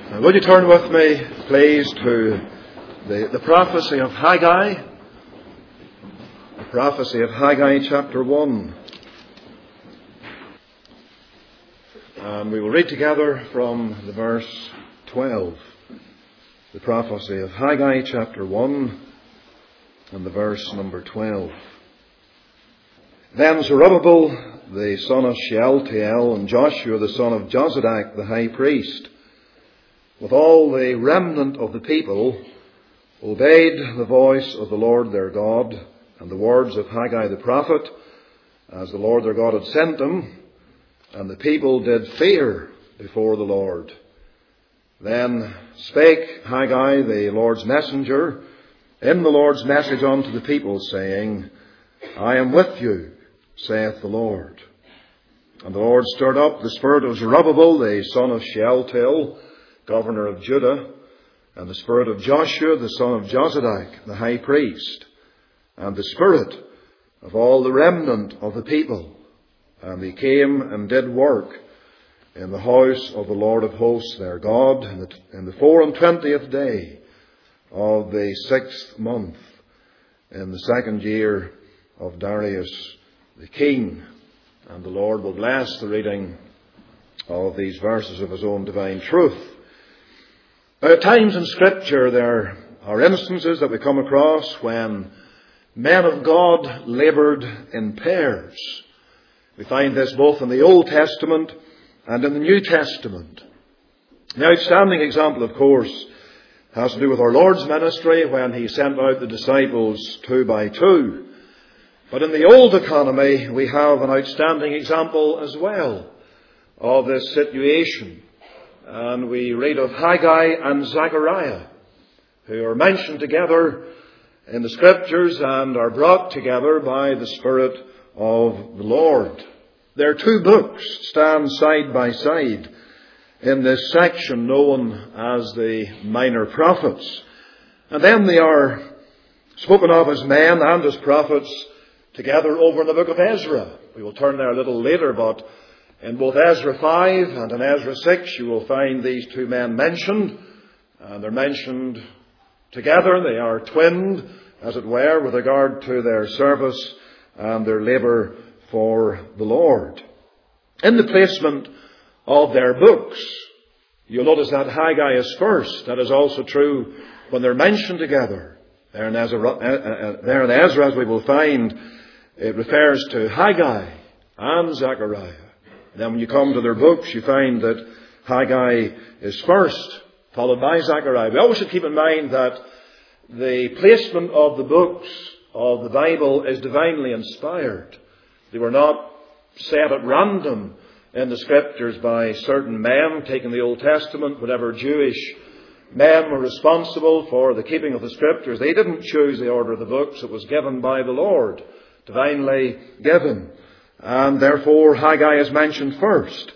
Now, would you turn with me, please, to the prophecy of Haggai? The prophecy of Haggai, chapter 1. And we will read together from the verse 12. The prophecy of Haggai, chapter 1, and the verse number 12. Then Zerubbabel, the son of Shealtiel, and Joshua, the son of Jozadak, the high priest, with all the remnant of the people, obeyed the voice of the Lord their God and the words of Haggai the prophet, as the Lord their God had sent them, and the people did fear before the Lord. Then spake Haggai the Lord's messenger in the Lord's message unto the people, saying, I am with you, saith the Lord. And the Lord stirred up the spirit of Zerubbabel, the son of Shealtiel, governor of Judah, and the spirit of Joshua, the son of Jozadak, the high priest, and the spirit of all the remnant of the people. And they came and did work in the house of the Lord of hosts their God in the 24th day of the 6th month, in the 2nd year of Darius the king. And the Lord will bless the reading of these verses of his own divine truth. At times in Scripture there are instances that we come across when men of God laboured in pairs. We find this both in the Old Testament and in the New Testament. The outstanding example, of course, has to do with our Lord's ministry when he sent out the disciples 2 by 2. But in the old economy, we have an outstanding example as well of this situation. And we read of Haggai and Zechariah, who are mentioned together in the Scriptures and are brought together by the Spirit of the Lord. Their 2 books stand side by side in this section known as the Minor Prophets. And then they are spoken of as men and as prophets together over in the book of Ezra. We will turn there a little later, but in both Ezra 5 and in Ezra 6 you will find these 2 men mentioned. And they're mentioned together. They are twinned, as it were, with regard to their service and their labour for the Lord. In the placement of their books, you'll notice that Haggai is first. That is also true when they're mentioned together. There in Ezra, as we will find, it refers to Haggai and Zechariah. Then when you come to their books, you find that Haggai is first, followed by Zechariah. We always should keep in mind that the placement of the books of the Bible is divinely inspired. They were not set at random in the Scriptures by certain men taking the Old Testament. Whatever Jewish men were responsible for the keeping of the Scriptures, they didn't choose the order of the books. It was given by the Lord, divinely given. And therefore Haggai is mentioned first.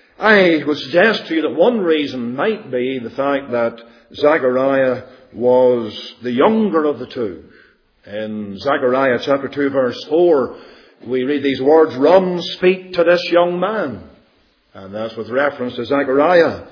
I would suggest to you that one reason might be the fact that Zechariah was the younger of the 2. In Zechariah chapter 2 verse 4, we read these words, Run, speak to this young man. And that's with reference to Zechariah.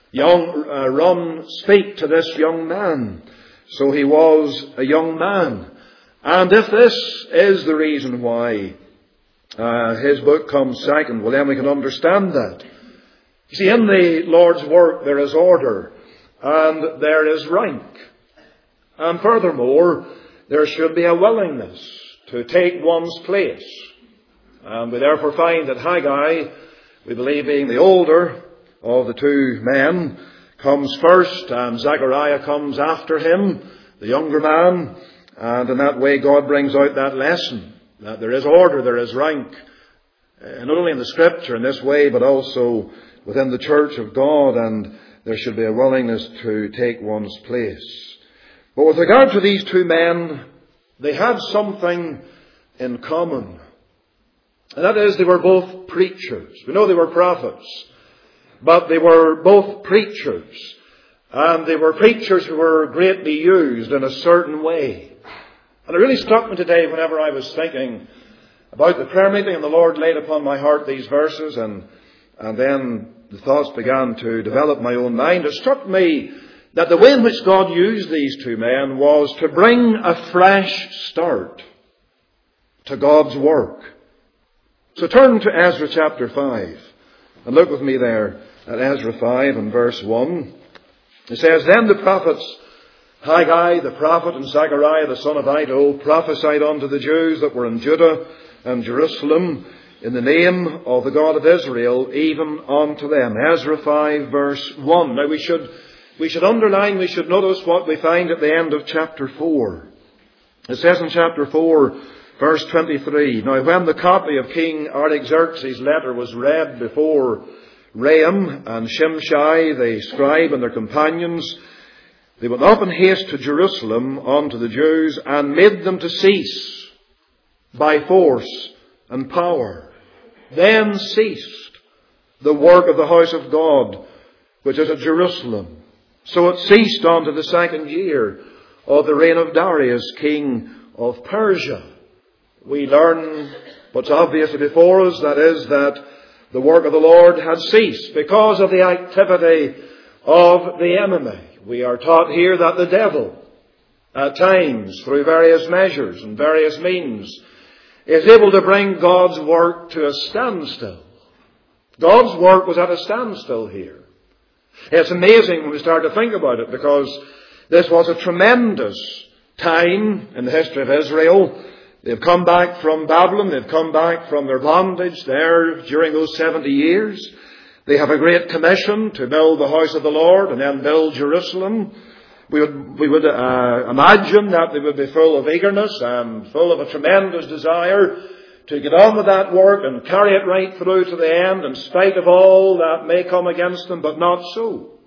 Run, speak to this young man. So he was a young man. And if this is the reason why his book comes second, well then we can understand that. You see, in the Lord's work there is order and there is rank. And furthermore, there should be a willingness to take one's place. And we therefore find that Haggai, we believe being the older of the 2 men, comes first and Zechariah comes after him, the younger man. And in that way God brings out that lesson, that there is order, there is rank, not only in the Scripture in this way, but also within the church of God, and there should be a willingness to take one's place. But with regard to these 2 men, they had something in common. And that is, they were both preachers. We know they were prophets, but they were both preachers. And they were preachers who were greatly used in a certain way. And it really struck me today whenever I was thinking about the prayer meeting and the Lord laid upon my heart these verses and then the thoughts began to develop in my own mind, it struck me that the way in which God used these two men was to bring a fresh start to God's work. So turn to Ezra chapter 5 and look with me there at Ezra 5 and verse 1. It says, Then the prophets Haggai the prophet and Zechariah the son of Iddo prophesied unto the Jews that were in Judah and Jerusalem in the name of the God of Israel, even unto them. Ezra 5 verse 1. Now we should underline, we should notice what we find at the end of chapter 4. It says in chapter 4, verse 23, Now when the copy of King Artaxerxes' letter was read before Raham and Shimshai, the scribe, and their companions, they went up in haste to Jerusalem unto the Jews, and made them to cease by force and power. Then ceased the work of the house of God, which is at Jerusalem. So it ceased unto the 2nd year of the reign of Darius, king of Persia. We learn what's obviously before us, that is, that the work of the Lord had ceased because of the activity of the enemy. We are taught here that the devil, at times, through various measures and various means, is able to bring God's work to a standstill. God's work was at a standstill here. It's amazing when we start to think about it, because this was a tremendous time in the history of Israel. They've come back from Babylon. They've come back from their bondage there during those 70 years. They have a great commission to build the house of the Lord and then build Jerusalem. We would imagine that they would be full of eagerness and full of a tremendous desire to get on with that work and carry it right through to the end in spite of all that may come against them, but not so.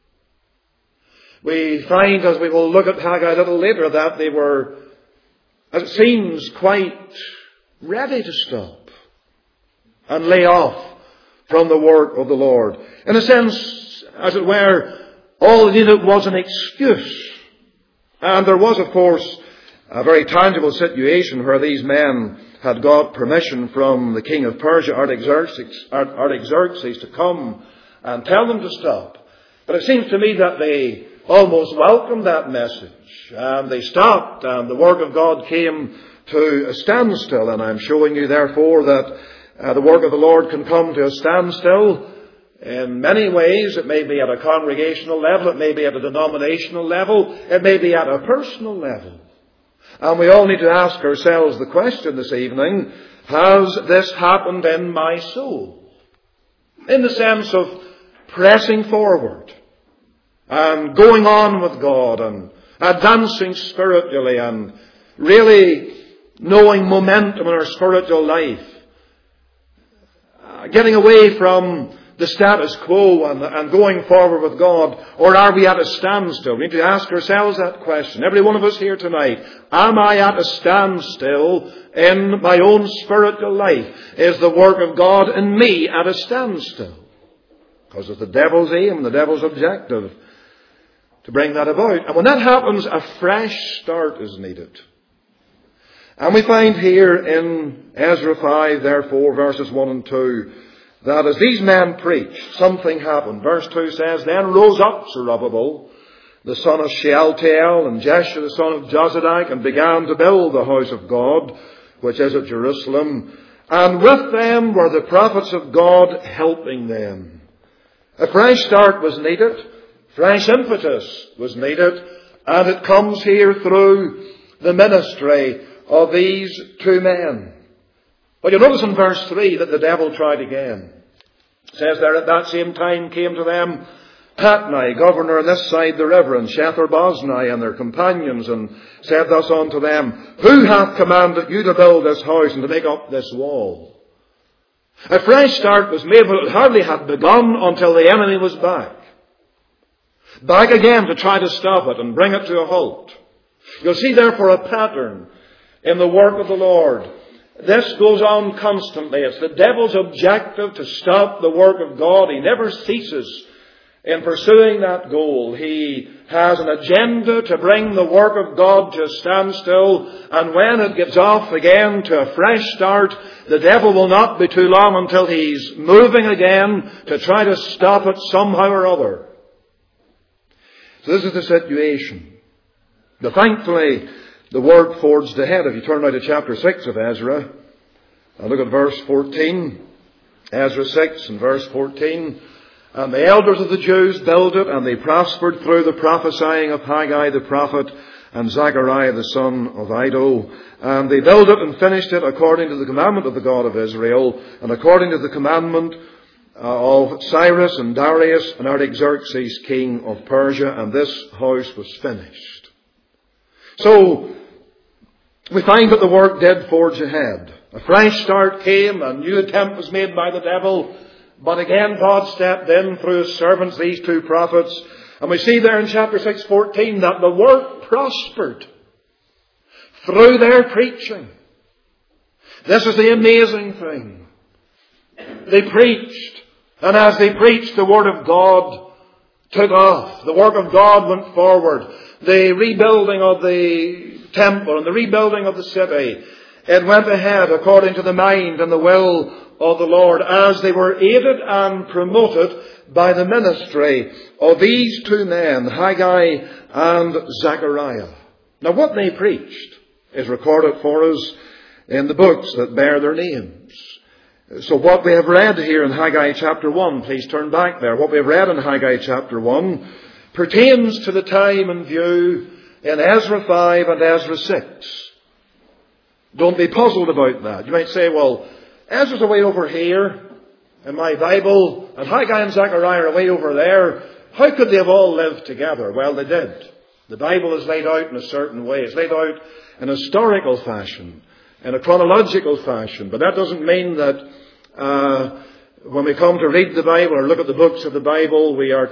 We find, as we will look at Haggai a little later, that they were, as it seems, quite ready to stop and lay off from the work of the Lord. In a sense, as it were, all they needed was an excuse. And there was, of course, a very tangible situation where these men had got permission from the king of Persia, Artaxerxes, to come and tell them to stop. But it seems to me that they almost welcomed that message. And they stopped, and the work of God came to a standstill. And I'm showing you, therefore, that the work of the Lord can come to a standstill in many ways. It may be at a congregational level. It may be at a denominational level. It may be at a personal level. And we all need to ask ourselves the question this evening, has this happened in my soul? In the sense of pressing forward and going on with God and advancing spiritually and really knowing momentum in our spiritual life. Getting away from the status quo and going forward with God, or are we at a standstill? We need to ask ourselves that question. Every one of us here tonight, am I at a standstill in my own spiritual life? Is the work of God in me at a standstill? Because it's the devil's aim, the devil's objective to bring that about. And when that happens, a fresh start is needed. And we find here in Ezra 5, therefore, verses 1 and 2, that as these men preached, something happened. Verse 2 says, Then rose up Zerubbabel, the son of Shealtiel, and Jeshua, the son of Jozadak, and began to build the house of God, which is at Jerusalem. And with them were the prophets of God helping them. A fresh start was needed. Fresh impetus was needed. And it comes here through the ministry of these two men. But you notice in verse 3 that the devil tried again. It says there, At that same time came to them Tatnai, governor on this side the river, and Shethar-Boznai and their companions, and said thus unto them, Who hath commanded you to build this house and to make up this wall? A fresh start was made, but it hardly had begun until the enemy was back. Back again to try to stop it and bring it to a halt. You'll see therefore a pattern in the work of the Lord. This goes on constantly. It's the devil's objective to stop the work of God. He never ceases in pursuing that goal. He has an agenda to bring the work of God to a standstill, and when it gets off again to a fresh start, the devil will not be too long until he's moving again to try to stop it somehow or other. So this is the situation. But thankfully, the work forged ahead. If you turn now to chapter 6 of Ezra, and look at verse 14. Ezra 6 and verse 14. And the elders of the Jews builded, and they prospered through the prophesying of Haggai the prophet and Zechariah the son of Iddo. And they built it and finished it according to the commandment of the God of Israel, and according to the commandment of Cyrus and Darius and Artaxerxes king of Persia. And this house was finished. So we find that the work did forge ahead. A fresh start came, a new attempt was made by the devil. But again, God stepped in through His servants, these two prophets. And we see there in chapter 6:14 that the work prospered through their preaching. This is the amazing thing. They preached. And as they preached, the Word of God took off. The work of God went forward. The rebuilding of the temple and the rebuilding of the city, it went ahead according to the mind and the will of the Lord, as they were aided and promoted by the ministry of these two men, Haggai and Zechariah. Now what they preached is recorded for us in the books that bear their names. So what we have read here in Haggai chapter 1, please turn back there. What we have read in Haggai chapter 1 pertains to the time and view in Ezra 5 and Ezra 6. Don't be puzzled about that. You might say, well, Ezra's away over here in my Bible, and Haggai and Zechariah are away over there. How could they have all lived together? Well, they did. The Bible is laid out in a certain way. It's laid out in a historical fashion, in a chronological fashion. But that doesn't mean that when we come to read the Bible or look at the books of the Bible, we are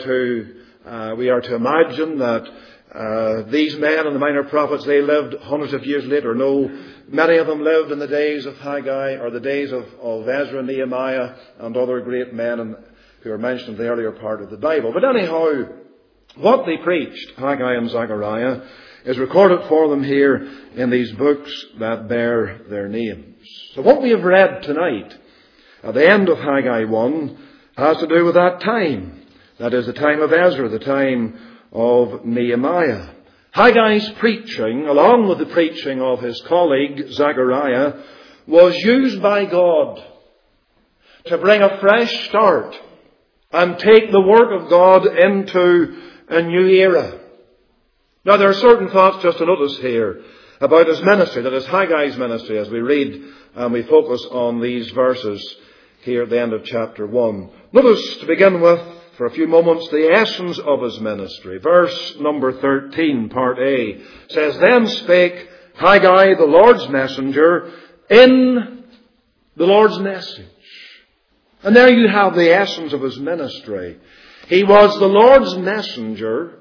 to imagine that these men and the minor prophets, they lived hundreds of years later. No, many of them lived in the days of Haggai or the days of Ezra, Nehemiah, and other great men who are mentioned in the earlier part of the Bible. But anyhow, what they preached, Haggai and Zechariah, is recorded for them here in these books that bear their names. So what we have read tonight at the end of Haggai 1 has to do with that time. That is the time of Ezra, the time of Nehemiah. Haggai's preaching, along with the preaching of his colleague Zechariah, was used by God to bring a fresh start and take the work of God into a new era. Now there are certain thoughts just to notice here about his ministry, that is Haggai's ministry, as we read and we focus on these verses here at the end of chapter 1. Notice, to begin with, for a few moments, the essence of his ministry. Verse number 13, part A, says, Then spake Haggai the Lord's messenger in the Lord's message. And there you have the essence of his ministry. He was the Lord's messenger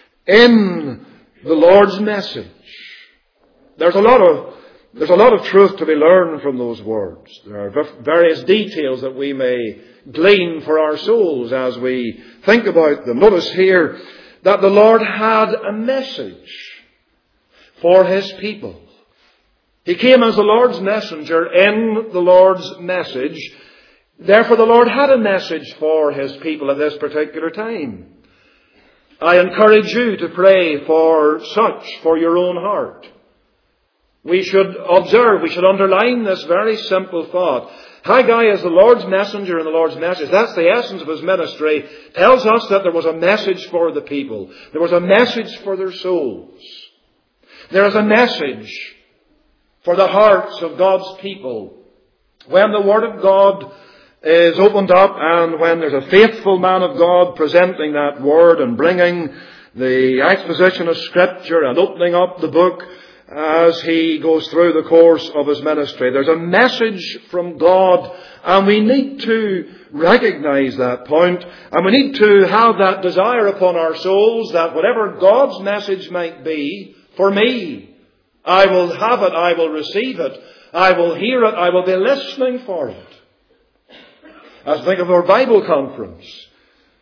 in the Lord's message. There's a lot of truth to be learned from those words. There are various details that we may glean for our souls as we think about them. Notice here that the Lord had a message for His people. He came as the Lord's messenger in the Lord's message. Therefore, the Lord had a message for His people at this particular time. I encourage you to pray for such for your own heart. We should observe, we should underline this very simple thought. Haggai is the Lord's messenger in the Lord's message. That's the essence of his ministry. Tells us that there was a message for the people. There was a message for their souls. There is a message for the hearts of God's people. When the Word of God is opened up and when there's a faithful man of God presenting that Word and bringing the exposition of Scripture and opening up the book as he goes through the course of his ministry, there's a message from God, and we need to recognize that point, and we need to have that desire upon our souls that whatever God's message might be for me, I will have it, I will receive it, I will hear it, I will be listening for it. As I think of our Bible conference,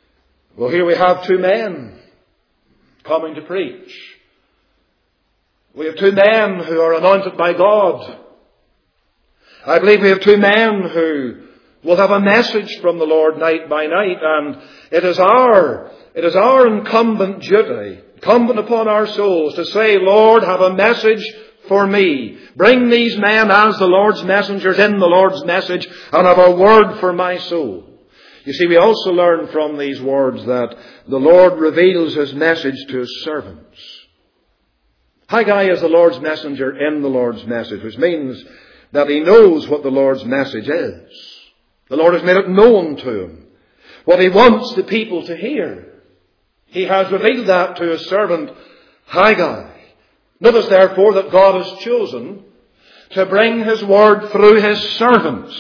Well, here we have two men coming to preach. We have two men who are anointed by God. I believe we have two men who will have a message from the Lord night by night, and it is our incumbent duty, incumbent upon our souls, to say, Lord, have a message for me. Bring these men as the Lord's messengers in the Lord's message, and have a word for my soul. You see, we also learn from these words that the Lord reveals His message to His servants. Haggai is the Lord's messenger in the Lord's message, which means that he knows what the Lord's message is. The Lord has made it known to him, what He wants the people to hear. He has revealed that to His servant Haggai. Notice therefore that God has chosen to bring His word through His servants.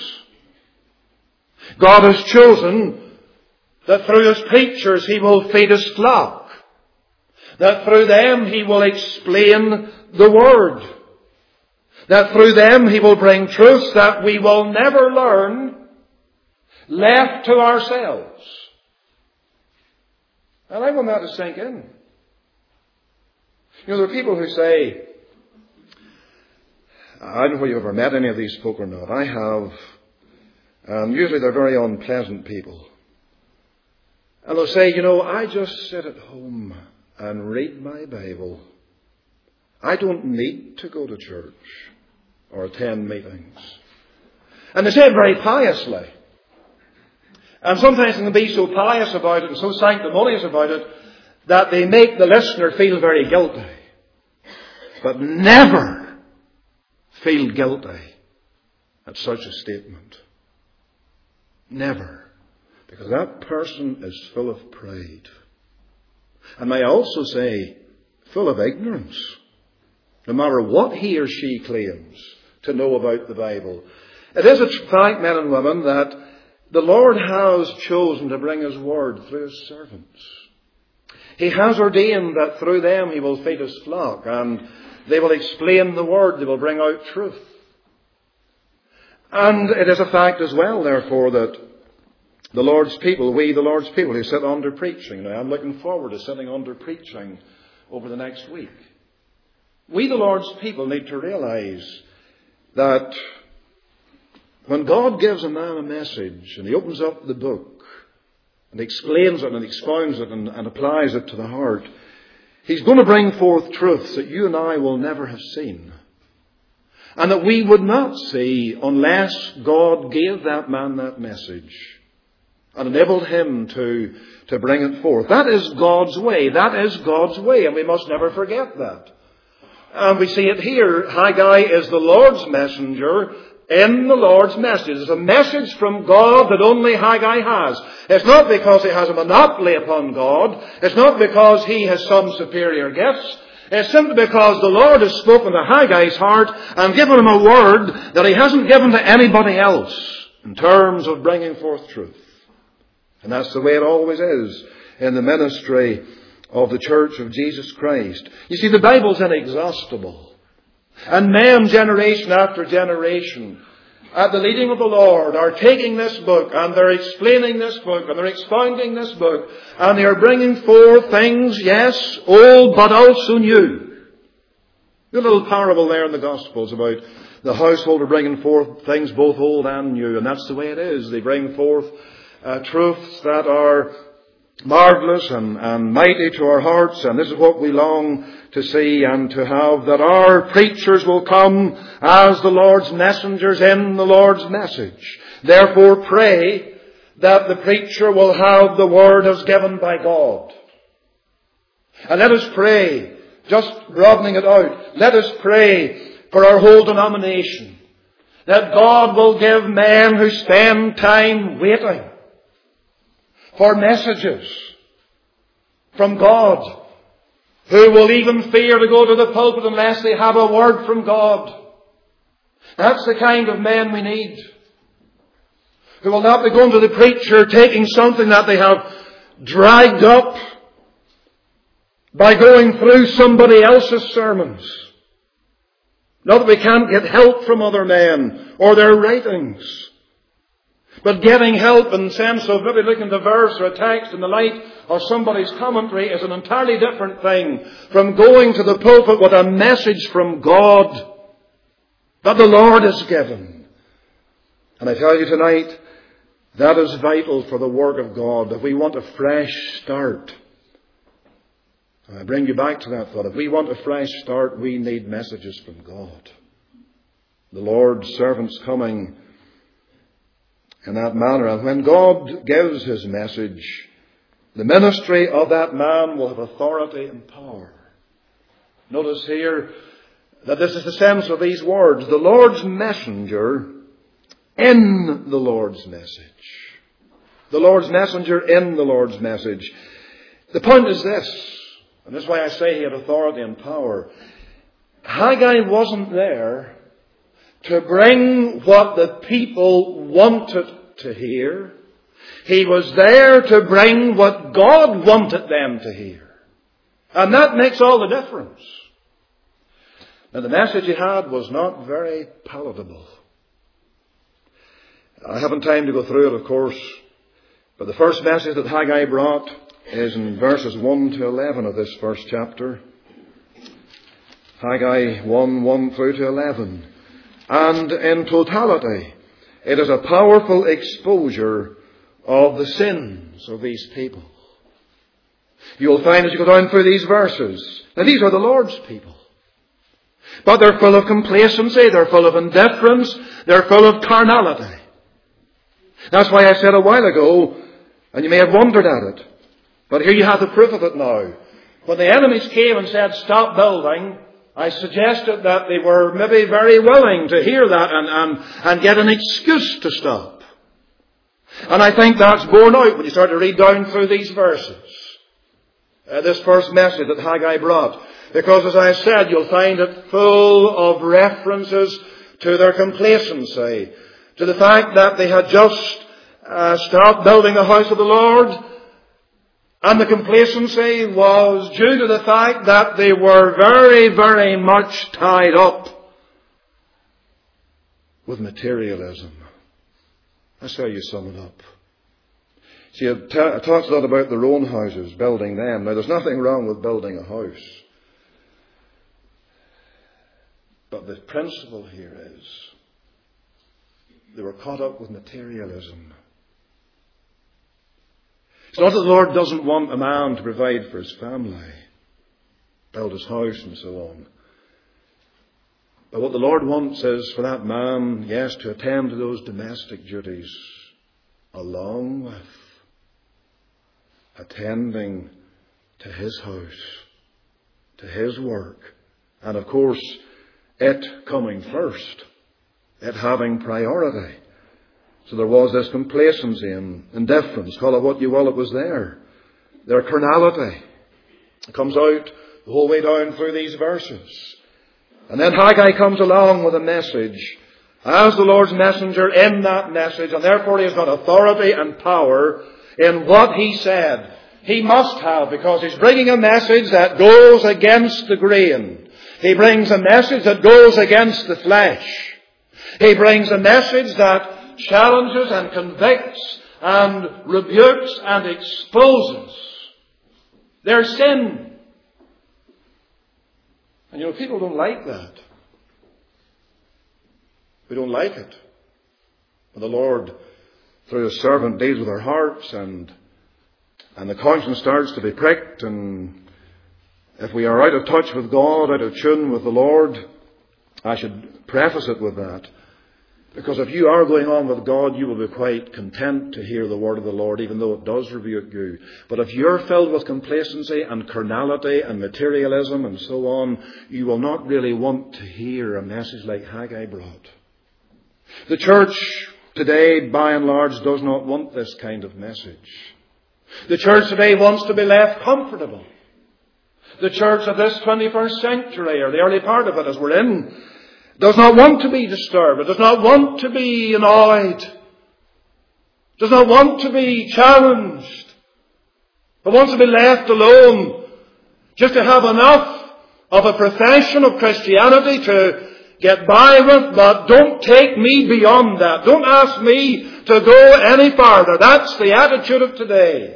God has chosen that through His preachers He will feed His flock, that through them He will explain the word, that through them He will bring truths that we will never learn left to ourselves. And I want that to sink in. You know, there are people who say, I don't know whether you've ever met any of these folk or not. I have. And usually they're very unpleasant people. And they'll say, you know, I just sit at home and read my Bible. I don't need to go to church or attend meetings. And they say it very piously. And sometimes they can be so pious about it and so sanctimonious about it that they make the listener feel very guilty. But never feel guilty at such a statement. Never. Because that person is full of pride. And may I also say, full of ignorance. No matter what he or she claims to know about the Bible. It is a fact, men and women, that the Lord has chosen to bring His word through His servants. He has ordained that through them He will feed His flock, and they will explain the word, they will bring out truth. And it is a fact as well, therefore, that the Lord's people, we the Lord's people who sit under preaching, now I'm looking forward to sitting under preaching over the next week. We the Lord's people need to realize that when God gives a man a message and He opens up the book and explains it and expounds it and applies it to the heart, He's going to bring forth truths that you and I will never have seen. And that we would not see unless God gave that man that message and enabled him to bring it forth. That is God's way. That is God's way, and we must never forget that. And we see it here. Haggai is the Lord's messenger in the Lord's message. It's a message from God that only Haggai has. It's not because he has a monopoly upon God. It's not because he has some superior gifts. It's simply because the Lord has spoken to Haggai's heart and given him a word that he hasn't given to anybody else in terms of bringing forth truth. And that's the way it always is in the ministry of the Church of Jesus Christ. You see, the Bible's inexhaustible. And men, generation after generation, at the leading of the Lord, are taking this book and they're explaining this book and they're expounding this book and they are bringing forth things, yes, old but also new. The little parable there in the Gospels about the householder bringing forth things both old and new, and that's the way it is. They bring forth truths that are marvellous and mighty to our hearts, and this is what we long to see and to have, that our preachers will come as the Lord's messengers in the Lord's message. Therefore pray that the preacher will have the word as given by God. And let us pray, just broadening it out, let us pray for our whole denomination, that God will give men who spend time waiting for messages from God, who will even fear to go to the pulpit unless they have a word from God. That's the kind of men we need, who will not be going to the preacher taking something that they have dragged up by going through somebody else's sermons. Not that we can't get help from other men or their writings. But getting help in the sense of maybe looking at a verse or a text in the light of somebody's commentary is an entirely different thing from going to the pulpit with a message from God that the Lord has given. And I tell you tonight, that is vital for the work of God. If we want a fresh start, and I bring you back to that thought, if we want a fresh start, we need messages from God. The Lord's servant's coming in that manner. And when God gives His message, the ministry of that man will have authority and power. Notice here that this is the sense of these words. The Lord's messenger in the Lord's message. The Lord's messenger in the Lord's message. The point is this, and this is why I say he had authority and power. Haggai wasn't there to bring what the people wanted to hear. He was there to bring what God wanted them to hear. And that makes all the difference. Now the message he had was not very palatable. I haven't time to go through it, of course. But the first message that Haggai brought is in verses 1 to 11 of this first chapter. Haggai 1 through to 11. And in totality, it is a powerful exposure of the sins of these people. You'll find as you go down through these verses, now these are the Lord's people. But they're full of complacency, they're full of indifference, they're full of carnality. That's why I said a while ago, and you may have wondered at it, but here you have the proof of it now. When the enemies came and said, stop building, I suggested that they were maybe very willing to hear that and get an excuse to stop. And I think that's borne out when you start to read down through these verses. This first message that Haggai brought. Because as I said, you'll find it full of references to their complacency, to the fact that they had just stopped building the house of the Lord. And the complacency was due to the fact that they were very, very much tied up with materialism. That's how you sum it up. See, it talks a lot about their own houses, building them. Now, there's nothing wrong with building a house. But the principle here is they were caught up with materialism. It's not that the Lord doesn't want a man to provide for his family, build his house and so on. But what the Lord wants is for that man, yes, to attend to those domestic duties along with attending to his house, to his work. And of course, it coming first, it having priority. So there was this complacency and indifference, call it what you will, it was there. Their carnality. It comes out the whole way down through these verses. And then Haggai comes along with a message as the Lord's messenger in that message, and therefore he has got authority and power in what he said. He must have, because he's bringing a message that goes against the grain. He brings a message that goes against the flesh. He brings a message that challenges and convicts and rebukes and exposes their sin. And people don't like that. We don't like it. But the Lord, through His servant, deals with our hearts and the conscience starts to be pricked, and if we are out of touch with God, out of tune with the Lord, I should preface it with that. Because if you are going on with God, you will be quite content to hear the word of the Lord, even though it does rebuke you. But if you're filled with complacency and carnality and materialism and so on, you will not really want to hear a message like Haggai brought. The church today, by and large, does not want this kind of message. The church today wants to be left comfortable. The church of this 21st century, or the early part of it as we're in, does not want to be disturbed. It does not want to be annoyed. It does not want to be challenged. It wants to be left alone. Just to have enough of a profession of Christianity to get by with, but don't take me beyond that. Don't ask me to go any farther. That's the attitude of today.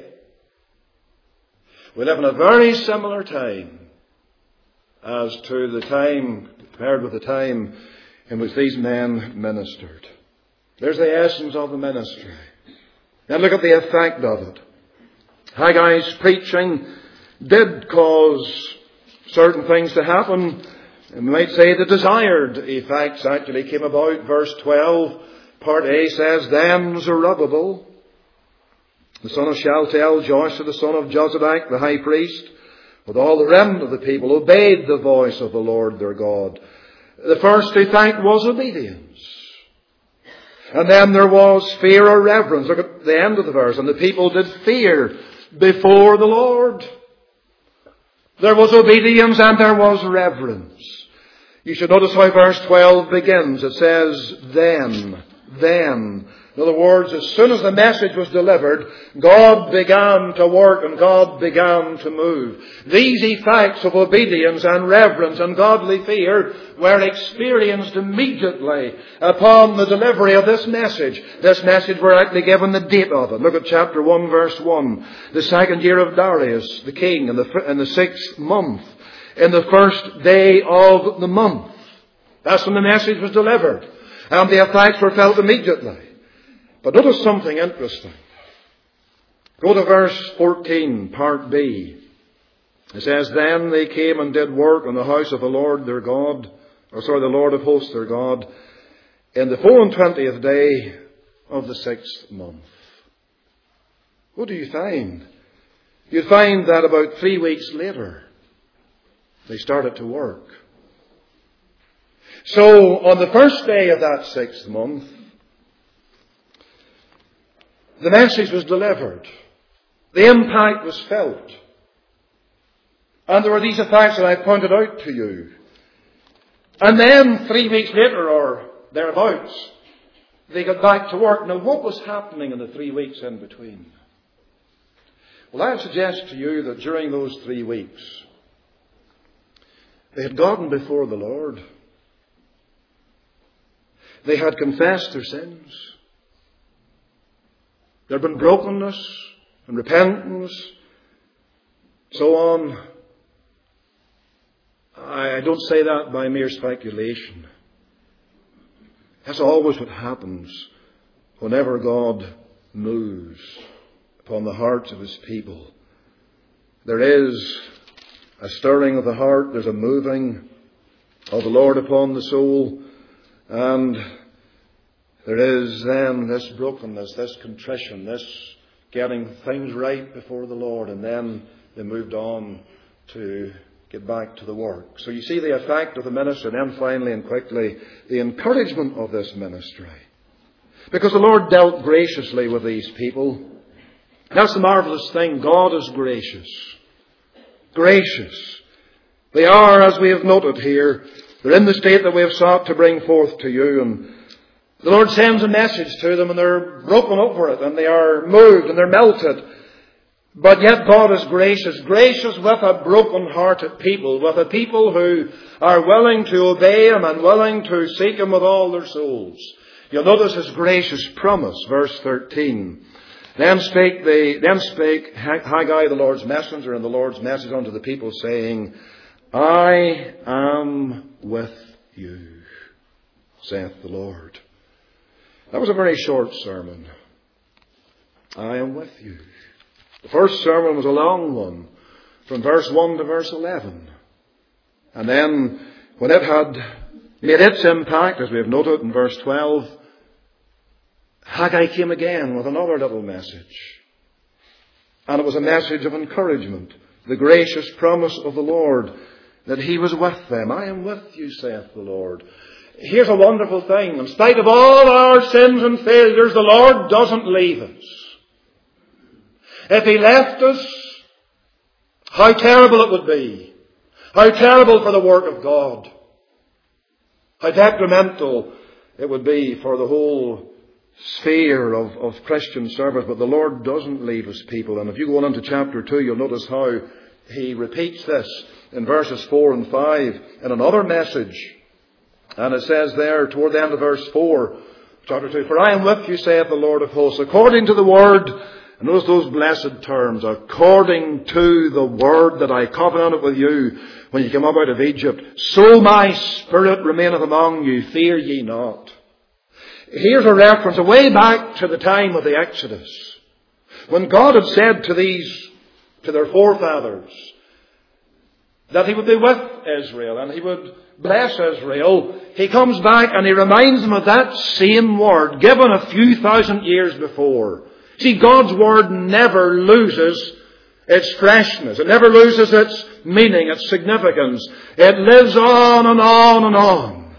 We live in a very similar time as to the time, compared with the time in which these men ministered. There's the essence of the ministry. Now look at the effect of it. Haggai's preaching did cause certain things to happen. And we might say the desired effects actually came about. Verse 12, part A says, Then Zerubbabel, the son of Shealtiel, Joshua, the son of Jozadak, the high priest, with all the remnant of the people, obeyed the voice of the Lord their God. The first effect was obedience. And then there was fear or reverence. Look at the end of the verse. And the people did fear before the Lord. There was obedience and there was reverence. You should notice how verse 12 begins. It says, then. In other words, as soon as the message was delivered, God began to work and God began to move. These effects of obedience and reverence and godly fear were experienced immediately upon the delivery of this message. This message, we're actually given the date of it. Look at chapter 1, verse 1. The second year of Darius, the king, in the 6th month, in the first day of the month. That's when the message was delivered. And the effects were felt immediately. But notice something interesting. Go to verse 14, part B. It says, Then they came and did work in the house of the Lord their God, the Lord of hosts their God, in the 24th day of the 6th month. What do you find? You find that about 3 weeks later, they started to work. So, on the first day of that 6th month, the message was delivered. The impact was felt. And there were these effects that I pointed out to you. And then 3 weeks later, or thereabouts, they got back to work. Now, what was happening in the 3 weeks in between? Well, I suggest to you that during those 3 weeks, they had gotten before the Lord. They had confessed their sins. There had been brokenness and repentance, so on. I don't say that by mere speculation. That's always what happens whenever God moves upon the hearts of His people. There is a stirring of the heart, there's a moving of the Lord upon the soul, and there is then this brokenness, this contrition, this getting things right before the Lord, and then they moved on to get back to the work. So you see the effect of the ministry, and then finally and quickly, the encouragement of this ministry. Because the Lord dealt graciously with these people. That's the marvelous thing. God is gracious. Gracious. They are, as we have noted here, they're in the state that we have sought to bring forth to you, and the Lord sends a message to them and they're broken over it and they are moved and they're melted. But yet God is gracious. Gracious with a broken-hearted people. With a people who are willing to obey Him and willing to seek Him with all their souls. You'll notice His gracious promise, verse 13. Then spake Haggai, the Lord's messenger, and the Lord's message unto the people, saying, I am with you, saith the Lord. That was a very short sermon. I am with you. The first sermon was a long one, from verse 1 to verse 11. And then, when it had made its impact, as we have noted in verse 12, Haggai came again with another little message. And it was a message of encouragement. The gracious promise of the Lord that He was with them. I am with you, saith the Lord. Here's a wonderful thing. In spite of all our sins and failures, the Lord doesn't leave us. If He left us, how terrible it would be. How terrible for the work of God. How detrimental it would be for the whole sphere of Christian service. But the Lord doesn't leave His people. And if you go on into chapter 2, you'll notice how He repeats this in verses 4 and 5 in another message. And it says there toward the end of verse 4, chapter 2, "For I am with you, saith the Lord of hosts, according to the word," and notice those blessed terms, "according to the word that I covenanted with you when you came up out of Egypt, so my spirit remaineth among you, fear ye not." Here's a reference way back to the time of the Exodus, when God had said to their forefathers, that He would be with Israel and He would bless Israel. He comes back and He reminds them of that same word given a few thousand years before. See, God's word never loses its freshness. It never loses its meaning, its significance. It lives on and on and on.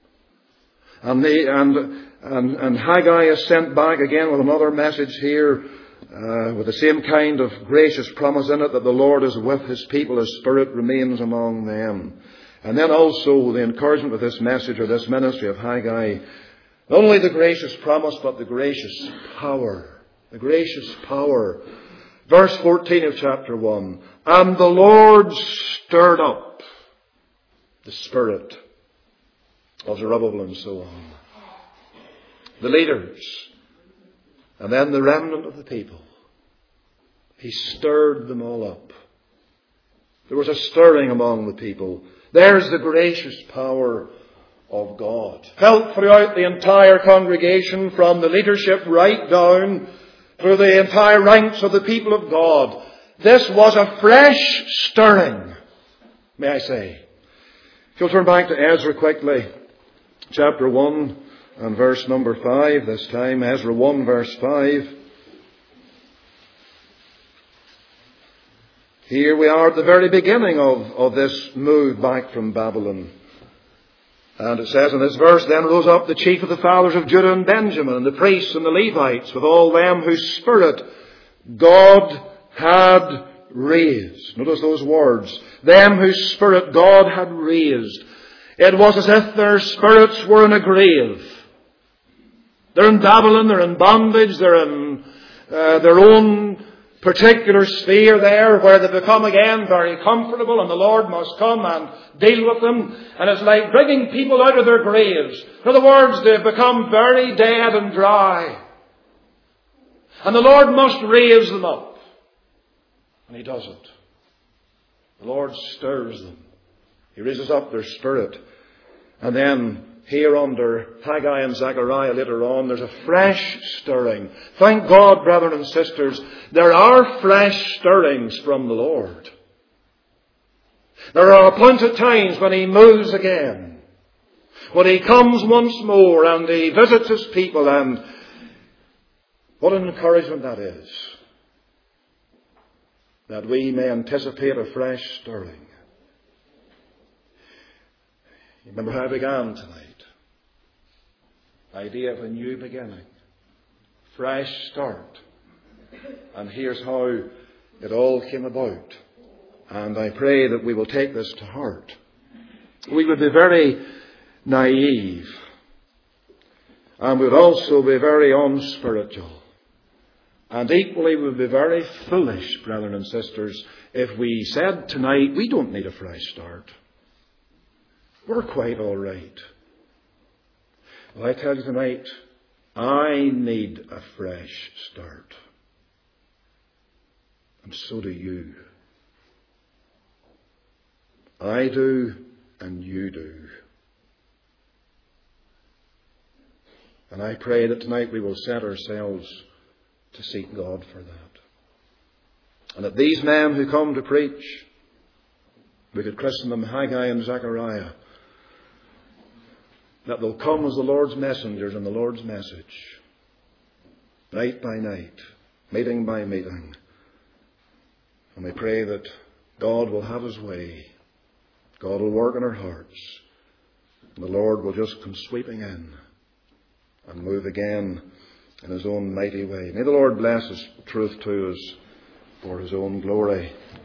And Haggai is sent back again with another message here, with the same kind of gracious promise in it, that the Lord is with His people, His Spirit remains among them. And then also the encouragement of this message, or this ministry of Haggai, not only the gracious promise, but the gracious power. The gracious power. Verse 14 of chapter 1. "And the Lord stirred up the spirit of Zerubbabel," and so on. The leaders, and then the remnant of the people. He stirred them all up. There was a stirring among the people. There's the gracious power of God, felt throughout the entire congregation, from the leadership right down through the entire ranks of the people of God. This was a fresh stirring, may I say. If you'll turn back to Ezra quickly, chapter 1 and verse number 5 this time. Ezra 1 verse 5. Here we are at the very beginning of this move back from Babylon. And it says in this verse, "Then rose up the chief of the fathers of Judah and Benjamin, and the priests and the Levites, with all them whose spirit God had raised." Notice those words. Them whose spirit God had raised. It was as if their spirits were in a grave. They're in Babylon, they're in bondage, they're in their own particular sphere there, where they become again very comfortable, and the Lord must come and deal with them. And it's like bringing people out of their graves. In other words, they've become very dead and dry. And the Lord must raise them up. And He does it. The Lord stirs them. He raises up their spirit. And then here under Haggai and Zechariah later on, there's a fresh stirring. Thank God, brethren and sisters, there are fresh stirrings from the Lord. There are appointed times when He moves again, when He comes once more and He visits His people, and what an encouragement that is, that we may anticipate a fresh stirring. You remember how I began tonight? Idea of a new beginning. Fresh start. And here's how it all came about. And I pray that we will take this to heart. We would be very naive. And we would also be very unspiritual. And equally we would be very foolish, brethren and sisters, if we said tonight, we don't need a fresh start. We're quite all right. Well, I tell you tonight, I need a fresh start. And so do you. I do, and you do. And I pray that tonight we will set ourselves to seek God for that. And that these men who come to preach, we could christen them Haggai and Zechariah, that they'll come as the Lord's messengers in the Lord's message, night by night, meeting by meeting. And we pray that God will have His way. God will work in our hearts. And the Lord will just come sweeping in and move again in His own mighty way. May the Lord bless His truth to us for His own glory.